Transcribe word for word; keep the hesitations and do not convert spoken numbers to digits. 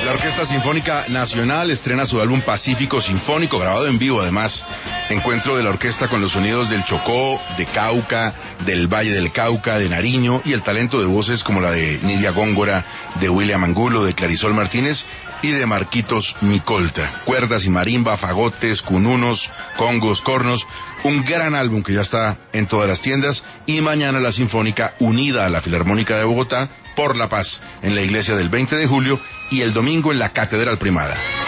La Orquesta Sinfónica Nacional estrena su álbum Pacífico Sinfónico, grabado en vivo además. Encuentro de la orquesta con los sonidos del Chocó, de Cauca, del Valle del Cauca, de Nariño, y el talento de voces como la de Nidia Góngora, de William Angulo, de Clarisol Martínez y de Marquitos Micolta. Cuerdas y marimba, fagotes, cununos, congos, cornos. Un gran álbum que ya está en todas las tiendas. Y mañana la Sinfónica unida a la Filarmónica de Bogotá por la Paz en la iglesia del veinte de julio y el domingo en la Catedral Primada.